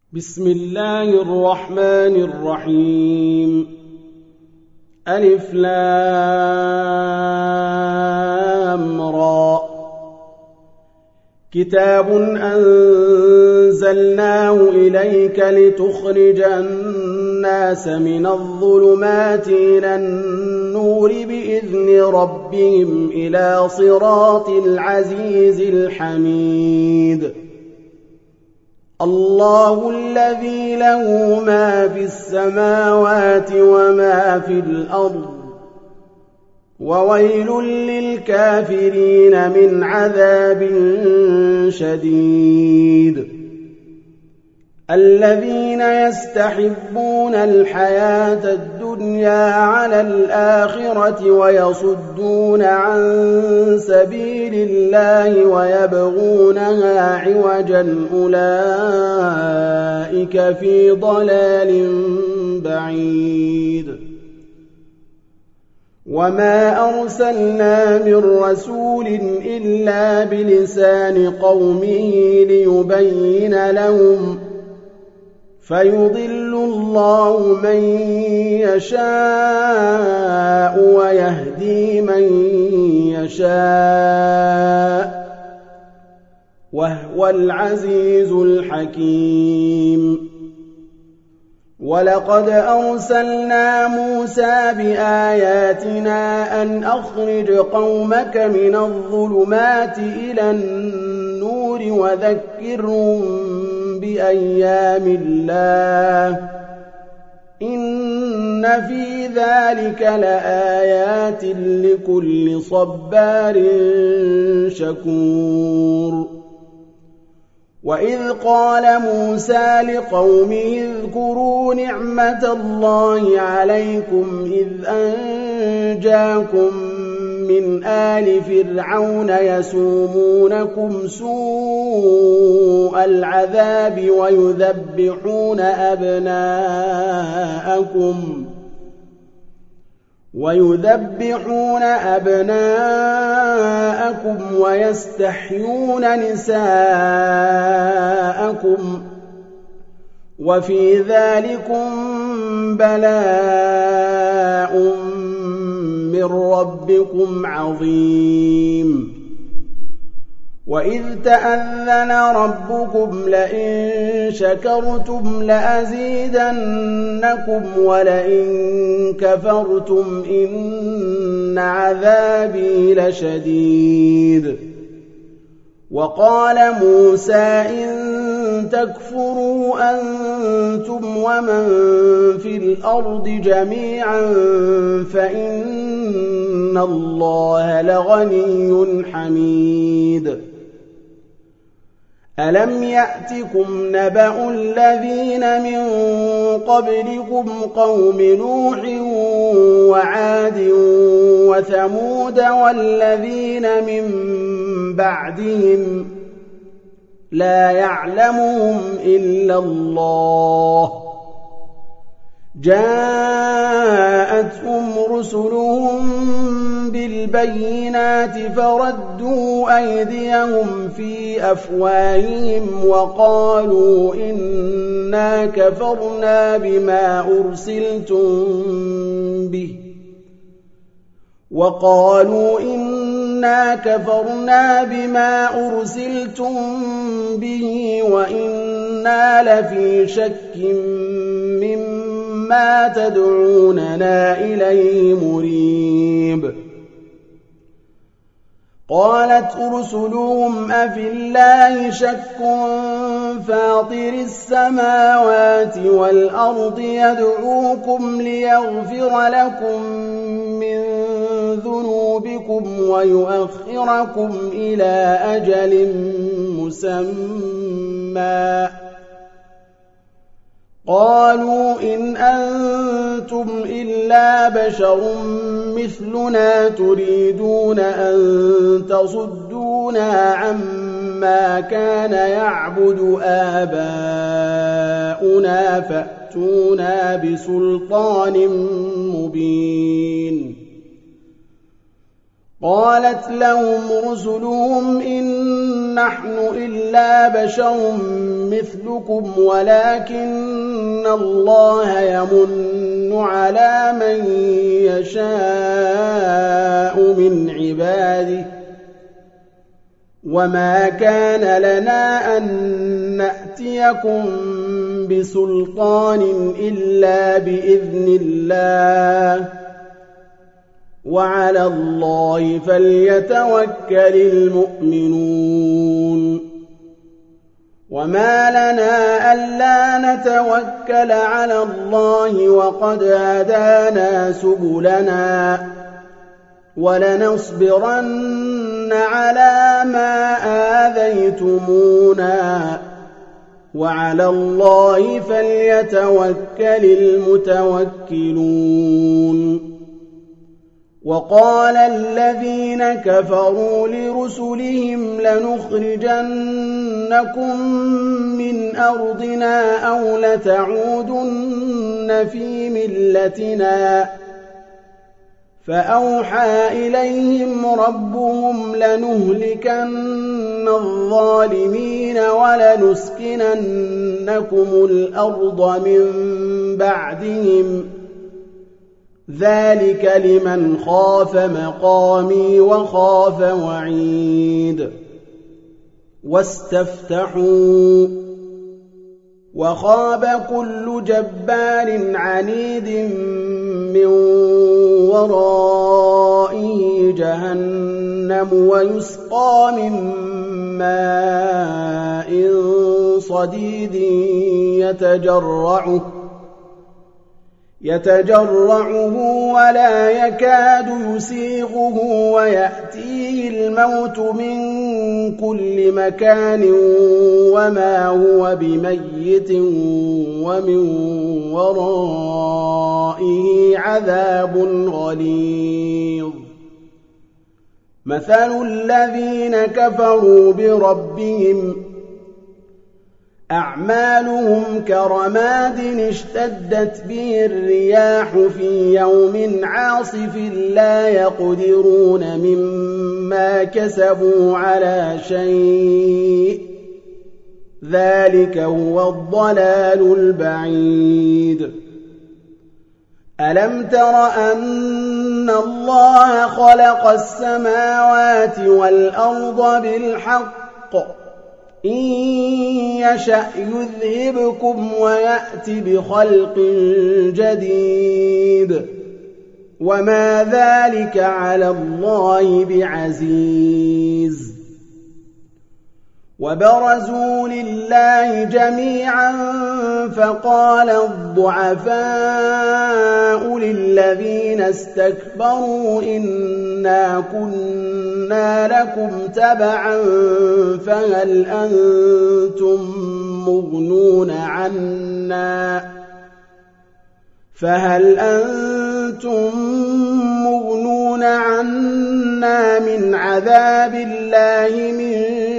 بسم الله الرحمن الرحيم. ألف لام را. كتاب أنزلناه إليك لتخرج الناس من الظلمات إلى النور بإذن ربهم إلى صراط العزيز الحميد. الله الذي له ما في السماوات وما في الأرض، وويل للكافرين من عذاب شديد. الذين يستحبون الحياة الدنيا على الآخرة ويصدون عن سبيل الله ويبغونها عوجا، أولئك في ضلال بعيد. وما أرسلنا من رسول إلا بلسان قومه ليبين لهم، فيضل الله من يشاء ويهدي من يشاء، وهو العزيز الحكيم. ولقد أرسلنا موسى بآياتنا أن أخرج قومك من الظلمات إلى النور وذكرهم بأيام الله، إن في ذلك لآيات لكل صبار شكور. وإذ قال موسى لقومه اذكروا نعمة الله عليكم إذ أنجاكم من آل فرعون يسومونكم سوء العذاب ويذبحون أبناءكم ويستحيون نساءكم، وفي ذلكم بلاء من ربكم عظيم. وإذ تأذن ربكم لئن شكرتم لأزيدنكم ولئن كفرتم إن عذابي لشديد. وقال موسى إن تكفروا أنتم ومن في الأرض جميعا فإن الله لغني حميد. ألم يأتكم نبأ الذين من قبلكم قوم نوح وعاد وثمود والذين من بعدهم لا يعلمهم إلا الله، جاءتهم رسلهم بالبينات فردوا أيديهم في أفواههم وقالوا إنا كفرنا بما أرسلتم به وإنا لفي شك مما تدعوننا إليه مريب. قالت رسلهم أفي الله شك فاطر السماوات والأرض يدعوكم ليغفر لكم من ذنوبكم ويؤخركم إلى أجل مسمى، قالوا إن أنتم إلا بشر مثلنا تريدون أن تصدونا عما كان يعبد آباؤنا فأتونا بسلطان مبين. قالت لهم رسلهم إن نحن إلا بشر مثلكم ولكن الله يمن على من يشاء من عباده وما كان لنا أن نأتيكم بسلطان إلا بإذن الله وعلى الله فليتوكل المؤمنون وما لنا ألا نتوكل على الله وقد هدانا سبلنا ولنصبرن على ما آذيتمونا وعلى الله فليتوكل المتوكلون وقال الذين كفروا لرسلهم لنخرجنكم من أرضنا أو لتعودن في ملتنا فأوحى إليهم ربهم لنهلكن الظالمين ولنسكننكم الأرض من بعدهم ذلك لمن خاف مقامي وخاف وعيد واستفتحوا وخاب كل جبار عنيد من ورائه جهنم ويسقى من ماء صديد يتجرعه ولا يكاد يسيغه ويأتيه الموت من كل مكان وما هو بميت ومن ورائه عذاب غليظ مثل الذين كفروا بربهم أعمالهم كرماد اشتدت به الرياح في يوم عاصف لا يقدرون مما كسبوا على شيء ذلك هو الضلال البعيد ألم تر أن الله خلق السماوات والأرض بالحق إن يشأ يذهبكم ويأت بخلق جديد وما ذلك على الله بعزيز وبرزوا لله جميعا فقال الضعفاء للذين استكبروا إنا كنا لكم تبعا فهل أنتم مغنون عنا من عذاب الله من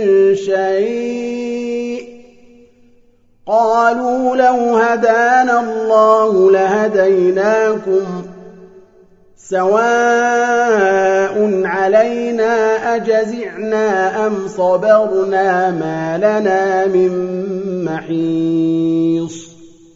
شيء قالوا لو هدانا الله لهديناكم سواء علينا أجزعنا أم صبرنا ما لنا من محيص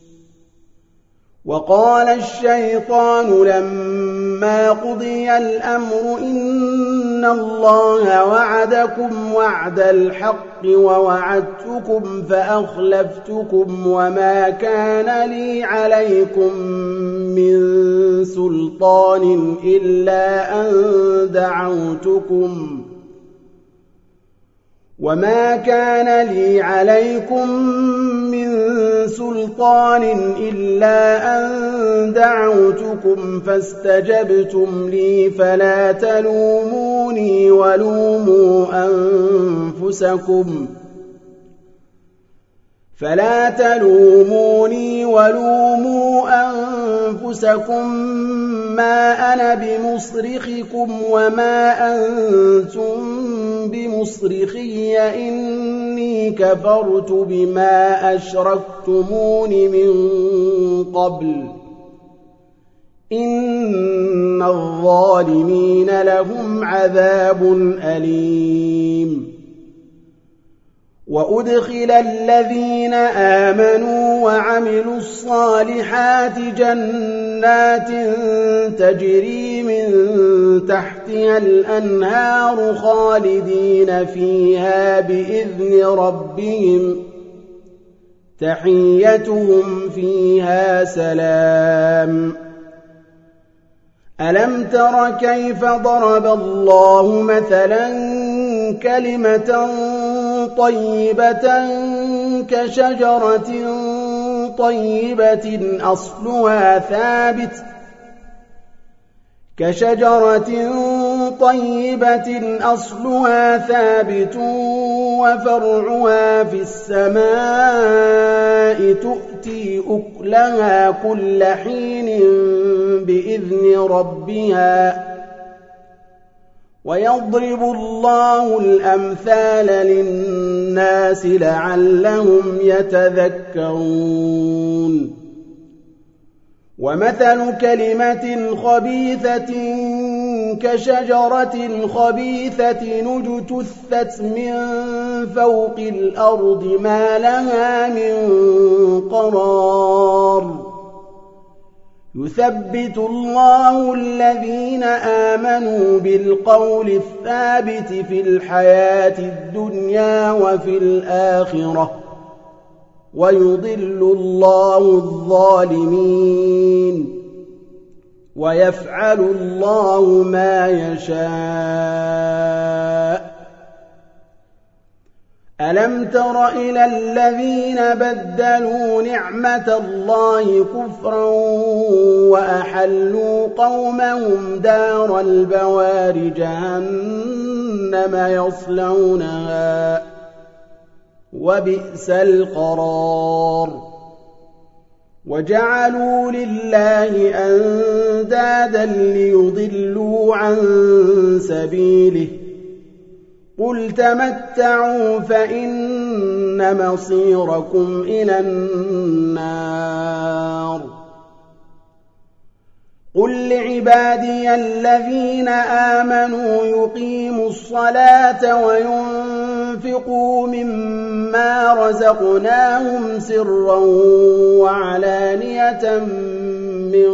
وقال الشيطان لما قضي الأمر إن الله وعدكم وعد الحق ووعدتكم فأخلفتكم وما كان لي عليكم من سلطان إلا أن دعوتكم فاستجبتم لي فلا تلوموني ولوموا أنفسكم ما أنا بمصرخكم وما أنتم بمصرخي إني كفرت بما أشركتمون من قبل إن الظالمين لهم عذاب أليم وأدخل الذين آمنوا وعملوا الصالحات جنات تجري من تحتها الأنهار خالدين فيها بإذن ربهم تحيتهم فيها سلام ألم تر كيف ضرب الله مثلا كلمة طيبة كشجرة طيبة أصلها ثابت وفرعها في السماء تؤتي أكلها كل حين بإذن ربها ويضرب الله الأمثال للناس لعلهم يتذكرون ومثل كلمة خبيثة كشجرة خبيثة اجتثت من فوق الأرض ما لها من قرار يثبت الله الذين آمنوا بالقول الثابت في الحياة الدنيا وفي الآخرة ويضل الله الظالمين ويفعل الله ما يشاء ألم تر إلى الذين بدلوا نعمة الله كفرا وأحلوا قومهم دار البوار جهنم يصلونها وبئس القرار وجعلوا لله أندادا ليضلوا عن سبيله قل تمتعوا فإن مصيركم إلى النار قل لعبادي الذين آمنوا يقيموا الصلاة وينفقوا مما رزقناهم سرا وعلانية من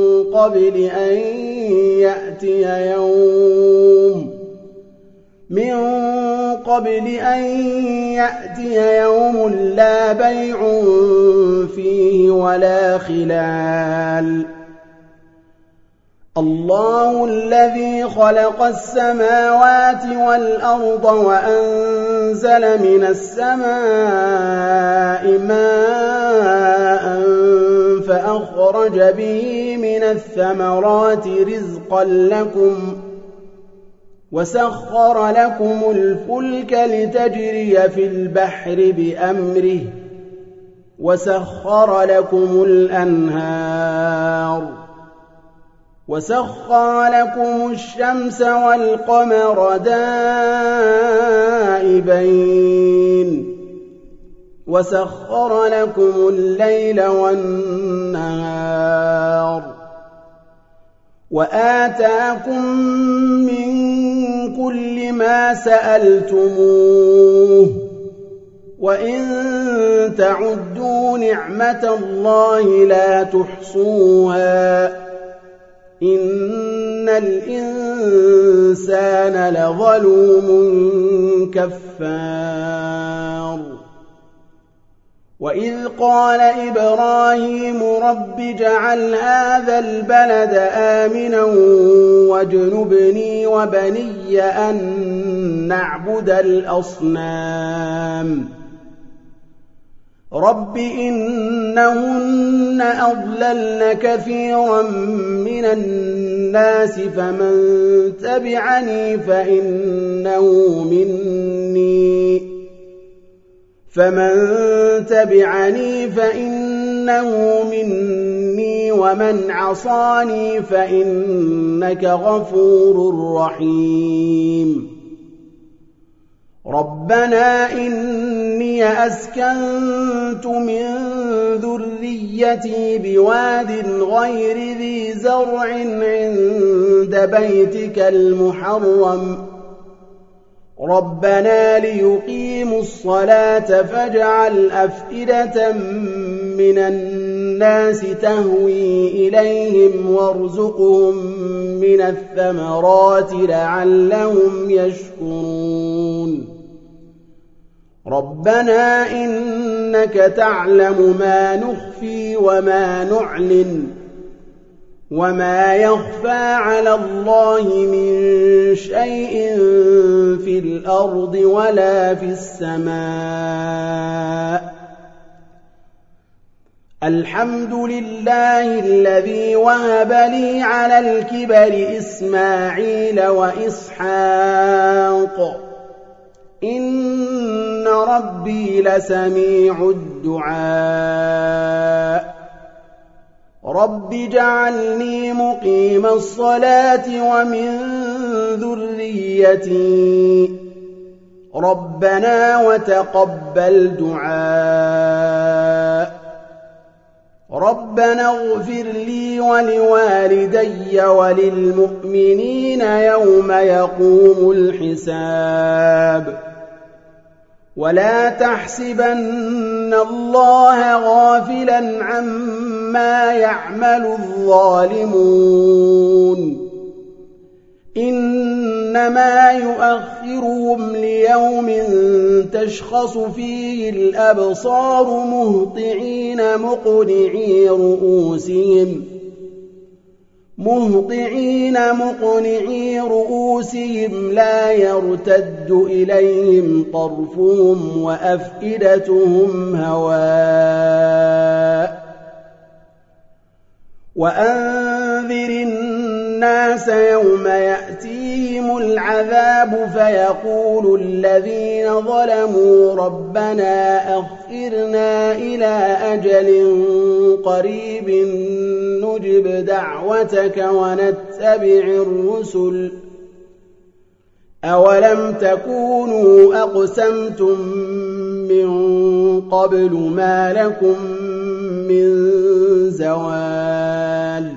قبل أن يأتي يوم لا بيع فيه ولا خلال الله الذي خلق السماوات والأرض وأنزل من السماء ماء فأخرج به من الثمرات رزقا لكم وسخر لكم الفلك لتجري في البحر بأمره وسخر لكم الأنهار وسخر لكم الشمس والقمر دائبين وسخر لكم الليل والنهار وآتاكم من كل ما سألتموه وإن تعدوا نعمة الله لا تحصوها إن الإنسان لظلوم كفار وإذ قال إبراهيم رب اجعل هذا البلد آمنا واجنبني وبني أن نعبد الأصنام رب إنهن أضللن كثيرا من الناس فمن تبعني فإنه مني ومن عصاني فإنك غفور رحيم ربنا إني أسكنت من ذريتي بواد غير ذي زرع عند بيتك المحرم ربنا ليقيموا الصلاة فاجعل أفئدة من الناس تهوي إليهم وارزقهم من الثمرات لعلهم يشكرون ربنا إنك تعلم ما نخفي وما نعلن وما يخفى على الله من شيء في الأرض ولا في السماء الحمد لله الذي وهب لي على الكبر إسماعيل وإسحاق إن ربي لسميع الدعاء رب اجعلني مقيم الصلاة ومن ذريتي ربنا وتقبل دعاء ربنا اغفر لي ولوالدي وللمؤمنين يوم يقوم الحساب ولا تحسبن الله غافلا عما يعمل الظالمون إنما يؤخرهم ليوم تشخص فيه الأبصار مهطعين مقنعي رؤوسهم لا يرتد إليهم طرفهم وأفئدتهم هواء وأنذر الناس يوم يأتيهم العذاب فيقول الذين ظلموا ربنا أخرنا إلى أجل قريب نجب دعوتك ونتبع الرسل أولم تكونوا أقسمتم من قبل ما لكم من زوال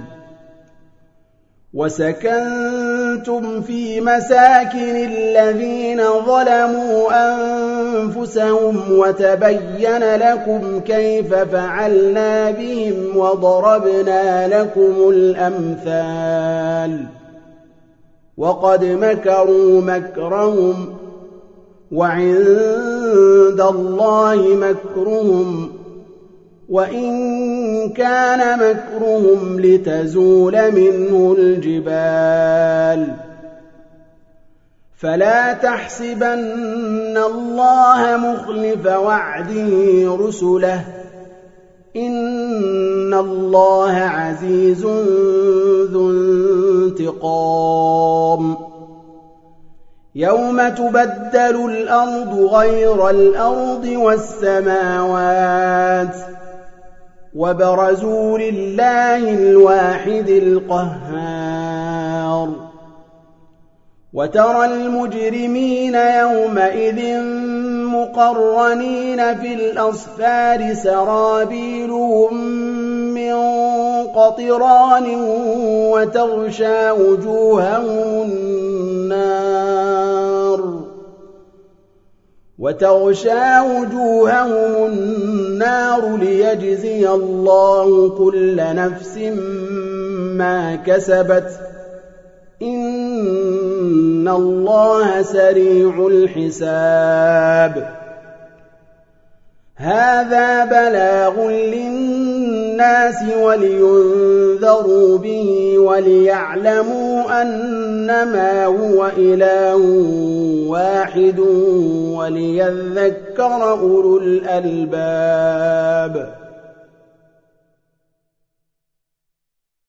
وسكنتم في مساكن الذين ظلموا أنفسهم وتبين لكم كيف فعلنا بهم وضربنا لكم الأمثال وقد مكروا مكرهم وعند الله مكرهم وإن كان مكرهم لتزول منه الجبال فلا تحسبن الله مخلف وعده رسله إن الله عزيز ذو انتقام يوم تبدل الأرض غير الأرض والسماوات وبرزوا لله الواحد القهار وترى المجرمين يومئذ مقرنين في الأصفاد سرابيلهم من قطران وتغشى وجوههم النار ليجزي الله كل نفس ما كسبت إن الله سريع الحساب هذا بلاغ للناس ولينذروا به وليعلموا أنما هو إله واحد وليذكر أولو الألباب